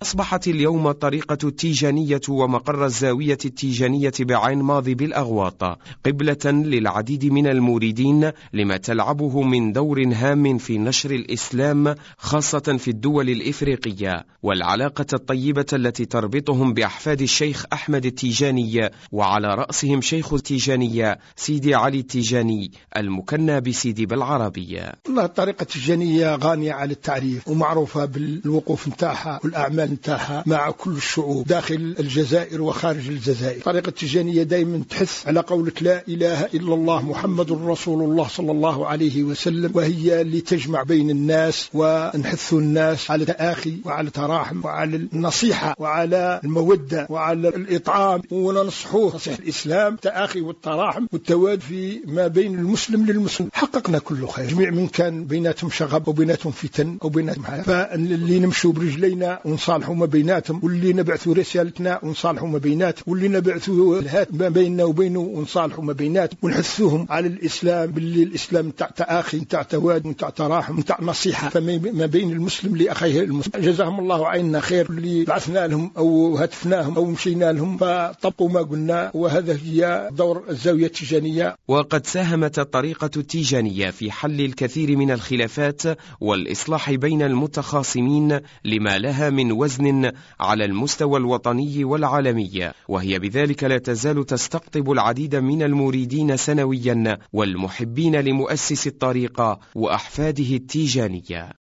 أصبحت اليوم الطريقة التيجانية ومقر الزاوية التيجانية بعين ماضي بالأغواط قبلة للعديد من المريدين، لما تلعبه من دور هام في نشر الإسلام خاصة في الدول الإفريقية، والعلاقة الطيبة التي تربطهم بأحفاد الشيخ أحمد التيجاني، وعلى رأسهم شيخ التيجانية سيدي علي التيجاني المكنى بسيدي بالعربية. والله الطريقة التيجانية غانية على التعريف ومعروفة بالوقوف نتاعها والأعمال نتاعها مع كل الشعوب داخل الجزائر وخارج الجزائر. الطريقة التيجانية دائما تحث على قولك لا إله إلا الله محمد رسول الله صلى الله عليه وسلم، وهي اللي تجمع بين الناس ونحث الناس على التآخي وعلى التراحم وعلى النصيحة وعلى المودة وعلى الإطعام، وننصحوه نصيحة الإسلام التآخي والتراحم والتواد في ما بين المسلم للمسلم. حققنا كل خير، جميع من كان بيناتهم شغب أو بيناتهم فتن أو بيناتهم حياة، فاللي نمشوا برجلينا ونصالحوا ما بيناتهم، واللي نبعثوا رسالتنا ونصالحوا ما بيناتهم، واللي نبعثوا الهات ما بيننا وبينه ونصالحوا ما بيناتهم، ونحثوهم على الإسلام باللي الإسلام تاع تآخي تاع تواد تاع تراحم تاع نصيحة فما بين المسلم لأخيه المسلم. جزاهم الله عنا خير اللي بعثنا لهم أو هتفناهم أو مشينا لهم فطبقوا ما قلنا، وهذا هي دور الزاوية التيجانية. وقد ساهمت الطريقة التيجانية في حل الكثير من الخلافات والإصلاح بين المتخاصمين، لما لها من وزن على المستوى الوطني والعالمي، وهي بذلك لا تزال تستقطب العديد من المريدين سنويا والمحبين لمؤسس الطريقة وأحفاده التيجانية.